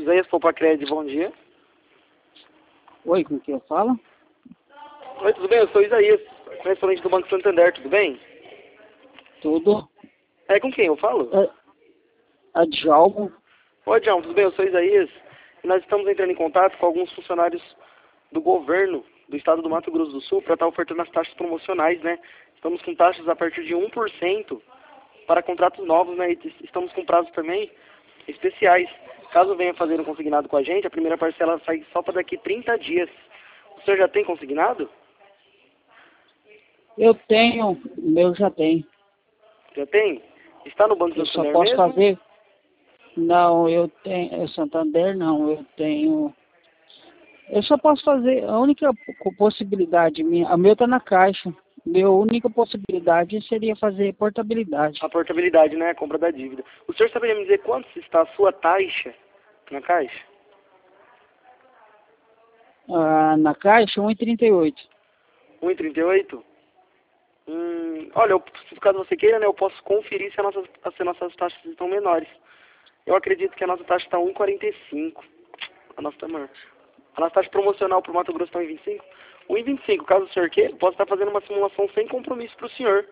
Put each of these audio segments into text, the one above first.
Isaías Popacred, bom dia. Oi, com quem eu falo? Oi, tudo bem? Eu sou Isaías, correspondente do Banco Santander, tudo bem? Tudo. É, com quem eu falo? É Djalmo. Oi, Djalmo, tudo bem? Eu sou Isaías. E nós estamos entrando em contato com alguns funcionários do governo do estado do Mato Grosso do Sul para estar ofertando as taxas promocionais, né? Estamos com taxas a partir de 1% para contratos novos, né? E estamos com prazos também especiais. Caso venha fazer um consignado com a gente, a primeira parcela sai só para daqui 30 dias. O senhor já tem consignado? Eu tenho, o meu já tem. Já tem? Está no Banco Eu só Santander posso mesmo? fazer. Não, eu tenho. Santander não, eu tenho. Eu só posso fazer. A única possibilidade minha. A meu tá na Caixa. Minha única possibilidade seria fazer portabilidade. A portabilidade, né? A compra da dívida. O senhor saberia me dizer quanto está a sua taxa na Caixa? Na Caixa, 1,38. 1,38? Olha, caso você queira, né, eu posso conferir se nossas taxas estão menores. Eu acredito que a nossa taxa está 1,45. A nossa está maior. A nossa taxa promocional para o Mato Grosso está 1,25. 1,25, caso o senhor queira, eu posso estar fazendo uma simulação sem compromisso para o senhor.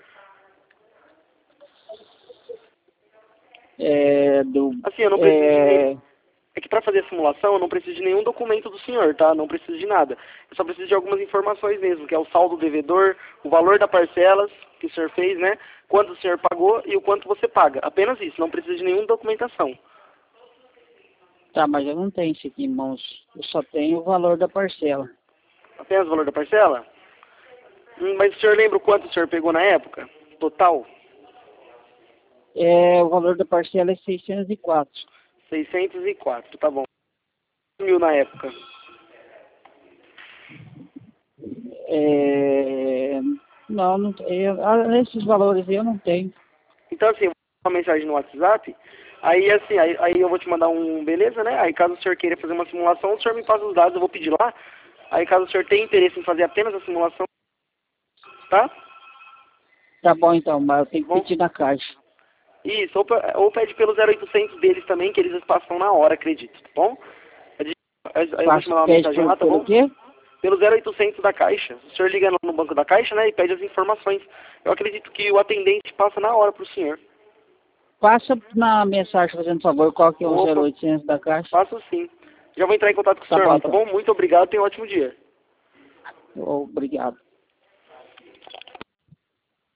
Assim, eu não preciso de... É que para fazer a simulação eu não preciso de nenhum documento do senhor, tá? Não preciso de nada. Eu só preciso de algumas informações mesmo, que é o saldo devedor, o valor das parcelas que o senhor fez, né? Quanto o senhor pagou e o quanto você paga. Apenas isso, não precisa de nenhuma documentação. Tá, mas eu não tenho isso aqui em mãos. Eu só tenho o valor da parcela. Apenas o valor da parcela? Mas o senhor lembra o quanto o senhor pegou na época? Total? O valor da parcela é 604. 604, tá bom. 1.000 na época. Não esses valores eu não tenho. Então, assim, eu vou mandar uma mensagem no WhatsApp, aí, assim, aí eu vou te mandar beleza, né? Aí, caso o senhor queira fazer uma simulação, o senhor me passa os dados, eu vou pedir lá. Aí, caso o senhor tenha interesse em fazer apenas a simulação, tá? Tá bom, então, mas eu tenho que pedir na Caixa. Isso, ou pede pelo 0800 deles também, que eles passam na hora, acredito, tá bom? Aí eu vou te mandar uma mensagem lá, tá bom? Pelo quê? Pelo 0800 da Caixa. O senhor liga no banco da Caixa, né, e pede as informações. Eu acredito que o atendente passa na hora pro senhor. Passa na mensagem, fazendo favor, qual que é o 0800 da Caixa? Passo sim. Já vou entrar em contato com o senhor lá, tá bom? Muito obrigado, tenha um ótimo dia. Obrigado.